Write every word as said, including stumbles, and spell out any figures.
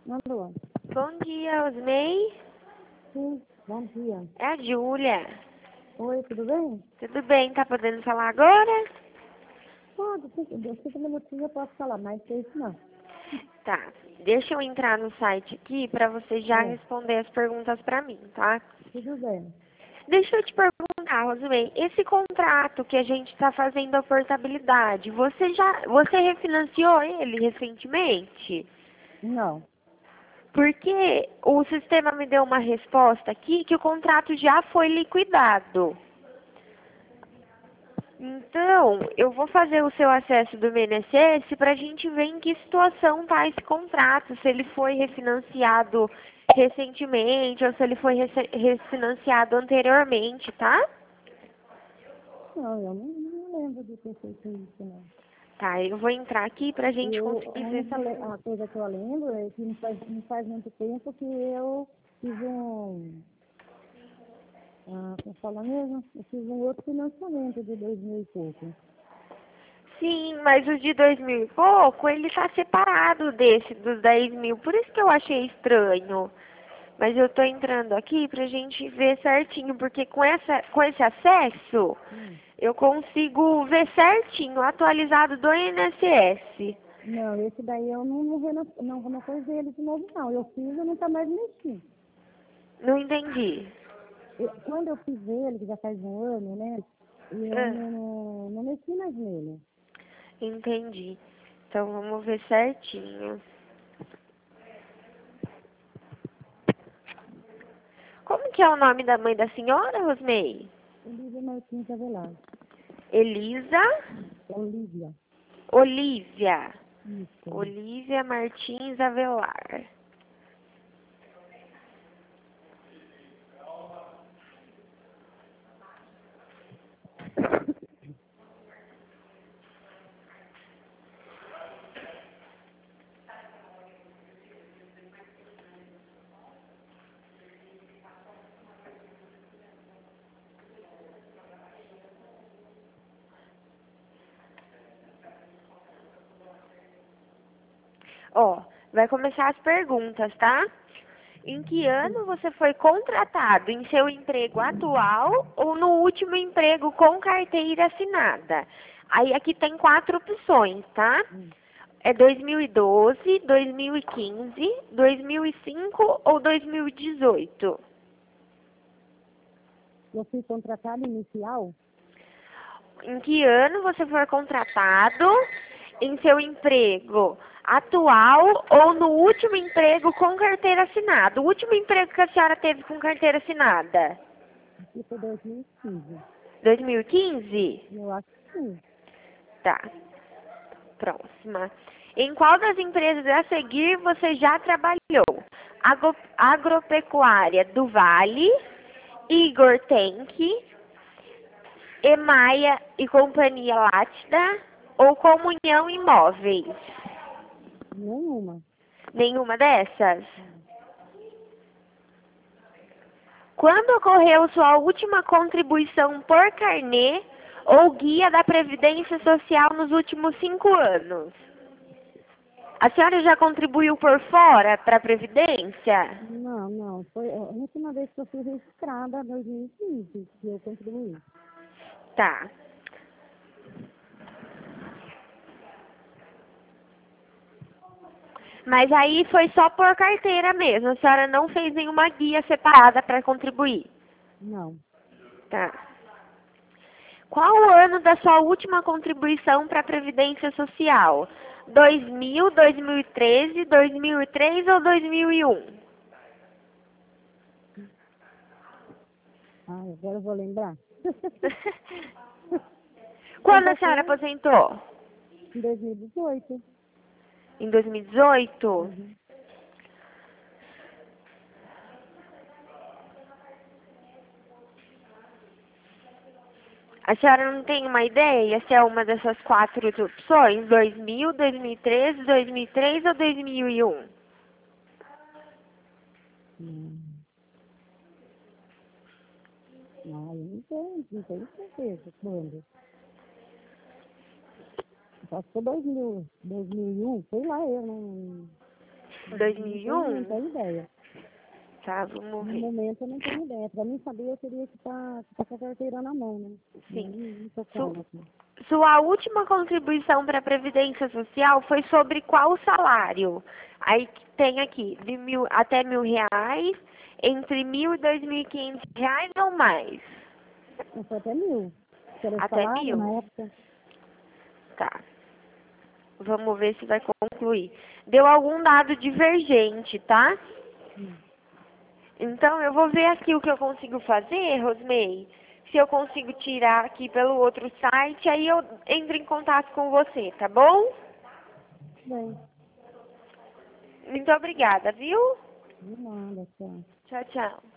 Alô? Bom dia, Osmei. Sim, bom dia. É a Júlia. Oi, tudo bem? Tudo bem? Tá podendo falar agora? Pode, cinco, cinco minutinhos eu posso falar, mas que isso não. Tá. Deixa eu entrar no site aqui pra você já É, responder as perguntas pra mim, tá? tudo bem. Deixa eu te perguntar, Osmei, esse contrato que a gente tá fazendo a portabilidade, você já, você refinanciou ele recentemente? Não. Porque o sistema me deu uma resposta aqui que o contrato já foi liquidado. Então, eu vou fazer o seu acesso do I N S S para a gente ver em que situação está esse contrato, se ele foi refinanciado recentemente ou se ele foi rece- refinanciado anteriormente, tá? Não, eu não, não lembro de ter feito isso, não. Tá, eu vou entrar aqui para a gente Eu, conseguir a ver única se le- foi. a coisa que eu lembro é que não faz, não faz muito tempo que eu fiz um, ah, como fala mesmo? Eu fiz um outro financiamento de dois mil e pouco. Sim, mas o de dois mil e pouco, ele está separado desse, dos dez mil, por isso que eu achei estranho. Mas eu tô entrando aqui pra gente ver certinho, porque com, essa, com esse acesso, Hum. eu consigo ver certinho, atualizado do I N S S. Não, esse daí eu não, não, reno- não, não fiz ele de novo, não. Eu fiz, eu nunca mais mexi. Não entendi. Eu- quando eu fiz ele, que já faz um ano, né? Eu Ah, não, não, não mexi mais nele. entendi. Então vamos ver certinho. Como que é o nome da mãe da senhora, Rosmei? Olivia Martins Avelar. Elisa Olivia. Olívia. Isso. Olívia Martins Avelar. Ó, vai começar as perguntas, tá? Em que ano você foi contratado em seu emprego atual ou no último emprego com carteira assinada? Aí aqui tem quatro opções, tá? Hum. É dois mil e doze, dois mil e quinze, dois mil e cinco ou dois mil e dezoito? Eu fui contratada inicial? Em que ano você foi contratado em seu emprego atual ou no último emprego com carteira assinada? O último emprego que a senhora teve com carteira assinada? Aqui foi dois mil e quinze. dois mil e quinze? Eu acho que sim. Tá. Próxima. Em qual das empresas a seguir você já trabalhou? Agro, Agropecuária do Vale, Igor Tank, Emaia e Companhia Láctea ou Comunhão Imóveis? Nenhuma. Nenhuma dessas? Hum. Quando ocorreu sua última contribuição por carnê ou guia da Previdência Social nos últimos cinco anos? A senhora já contribuiu por fora para a Previdência? Não, não. Foi a última vez que eu fui registrada, dois mil e quinze, que eu contribuí. Tá. Mas aí foi só por carteira mesmo. A senhora não fez nenhuma guia separada para contribuir. Não. Tá. Qual o ano da sua última contribuição para a Previdência Social? dois mil, dois mil e treze, dois mil e três ou dois mil e um? Ah, agora eu vou lembrar. Quando Sempre a senhora assim, aposentou? em dois mil e dezoito. Em dois mil e dezoito? Uhum. A senhora não tem uma ideia se é uma dessas quatro opções? dois mil, dois mil e treze, dois mil e três ou dois mil e um? Hum. Ah, eu não tenho, não tenho certeza quando. Acho que foi dois mil, dois mil e um, sei lá, eu não... dois mil e um? Não tenho ideia. Tá, vamos No ver. momento eu não tenho ideia. Para mim saber, eu teria que estar tá, tá com a carteira na mão, né? Sim. Não, não tô Su- falando aqui. Sua última contribuição para a Previdência Social foi sobre qual salário? Aí que tem aqui, de mil até mil reais, entre mil e dois mil e quinhentos reais ou mais? Não foi até mil. Que era o Até salário mil? na época. Tá. Vamos ver se vai concluir. Deu algum dado divergente, tá? Hum. Então, eu vou ver aqui o que eu consigo fazer, Rosmei. Se eu consigo tirar aqui pelo outro site, aí eu entro em contato com você, tá bom? Bem, Muito obrigada, viu? de nada, tchau. Tchau, tchau.